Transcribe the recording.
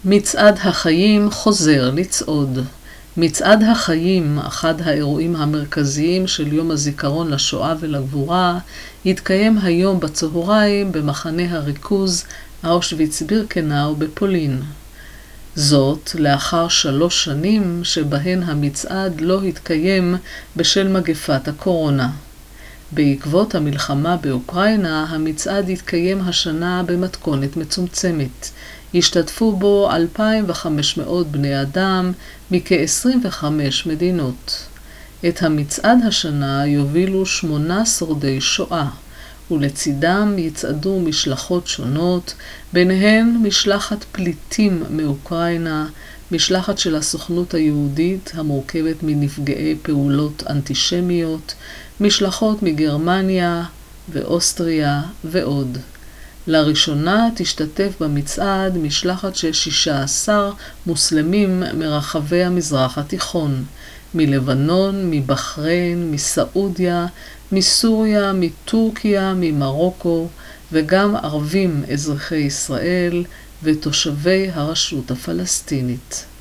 מצעד החיים חוזר לצעוד. מצעד החיים, אחד האירועים המרכזיים של יום הזיכרון לשואה ולגבורה, יתקיים היום בצהריים במחנה הריכוז אושוויץ-בירקנאו בפולין. זאת לאחר 3 שנים שבהן המצעד לא התקיים בשל מגפת הקורונה. בעקבות המלחמה באוקראינה, המצעד התקיים השנה במתכונת מצומצמת. השתתפו בו 2,500 בני אדם מכ-25 מדינות. את המצעד השנה יובילו 8 שורדי שואה, ולצידם יצעדו משלחות שונות, ביניהן משלחת פליטים מאוקראינה, משלחת של הסוכנות היהודית המורכבת מנפגעי פעולות אנטישמיות, משלחות מגרמניה ואוסטריה ועוד. לראשונה תשתתף במצעד משלחת של 16 מוסלמים מרחבי המזרח התיכון, מלבנון, מבחריין, מסעודיה, מסוריה, מטורקיה, ממרוקו, וגם ערבים אזרחי ישראל ותושבי הרשות הפלסטינית.